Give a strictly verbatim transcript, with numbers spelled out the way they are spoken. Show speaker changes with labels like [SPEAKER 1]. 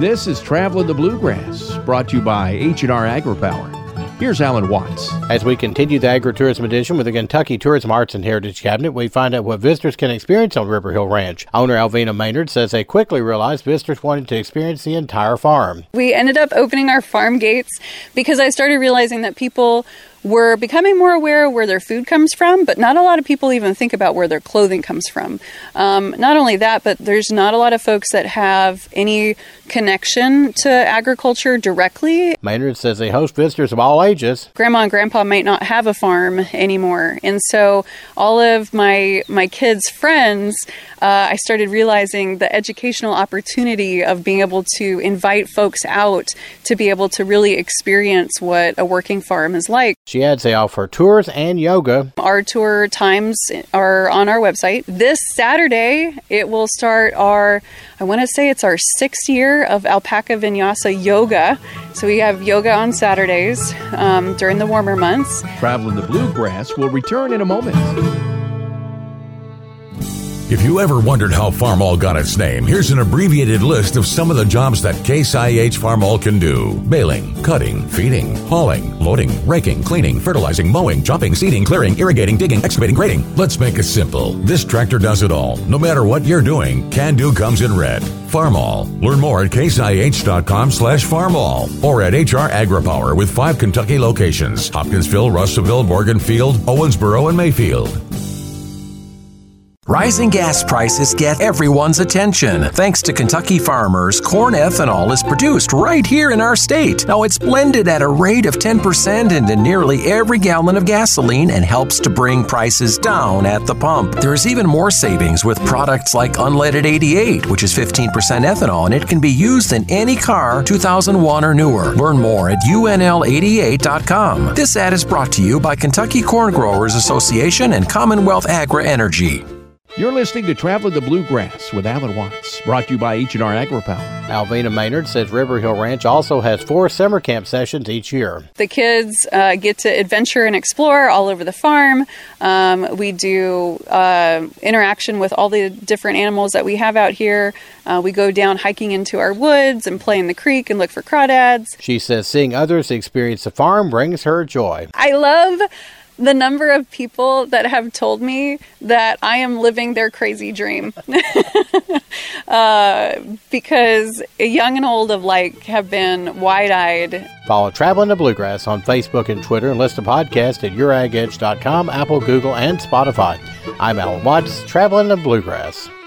[SPEAKER 1] This is Traveling the Bluegrass, brought to you by H and R AgriPower. Here's Alan Watts.
[SPEAKER 2] As we continue the agritourism edition with the Kentucky Tourism Arts and Heritage Cabinet, we find out what visitors can experience on River Hill Ranch. Owner Alvina Maynard says they quickly realized visitors wanted to experience the entire farm.
[SPEAKER 3] We ended up opening our farm gates because I started realizing that people were becoming more aware of where their food comes from, but not a lot of people even think about where their clothing comes from. Um, not only that, but there's not a lot of folks that have any connection to agriculture directly.
[SPEAKER 2] Maynard says they host visitors of all ages.
[SPEAKER 3] Grandma and Grandpa might not have a farm anymore, and so all of my my kids' friends, uh, I started realizing the educational opportunity of being able to invite folks out to be able to really experience what a working farm is like.
[SPEAKER 2] She adds they offer tours and yoga.
[SPEAKER 3] Our tour times are on our website. This Saturday, it will start our, I want to say it's our sixth year of Alpaca Vinyasa Yoga. So we have yoga on Saturdays um, during the warmer months.
[SPEAKER 1] Traveling the Bluegrass will return in a moment.
[SPEAKER 4] If you ever wondered how Farmall got its name, here's an abbreviated list of some of the jobs that Case I H Farmall can do. Baling, cutting, feeding, hauling, loading, raking, cleaning, fertilizing, mowing, chopping, seeding, clearing, irrigating, digging, excavating, grading. Let's make it simple. This tractor does it all. No matter what you're doing, Can Do comes in red. Farmall. Learn more at caseih.com slash farmall or at H R AgriPower with five Kentucky locations: Hopkinsville, Russellville, Morganfield, Owensboro, and Mayfield.
[SPEAKER 5] Rising gas prices get everyone's attention. Thanks to Kentucky farmers, corn ethanol is produced right here in our state. Now, it's blended at a rate of ten percent into nearly every gallon of gasoline and helps to bring prices down at the pump. There's even more savings with products like Unleaded eighty-eight, which is fifteen percent ethanol, and it can be used in any car two thousand one or newer. Learn more at U N L eighty-eight dot com. This ad is brought to you by Kentucky Corn Growers Association and Commonwealth Agra Energy.
[SPEAKER 1] You're listening to Traveling the Bluegrass with Alan Watts, brought to you by H and R AgriPower.
[SPEAKER 2] Alvina Maynard says River Hill Ranch also has four summer camp sessions each year.
[SPEAKER 3] The kids uh, get to adventure and explore all over the farm. Um, we do uh, interaction with all the different animals that we have out here. Uh, we go down hiking into our woods and play in the creek and look for crawdads.
[SPEAKER 2] She says seeing others experience the farm brings her joy.
[SPEAKER 3] I love the number of people that have told me that I am living their crazy dream. uh, because young and old alike have been wide-eyed.
[SPEAKER 2] Follow Traveling the Bluegrass on Facebook and Twitter and listen to podcasts at your ag edge dot com, Apple, Google, and Spotify. I'm Alan Watts, Traveling the Bluegrass.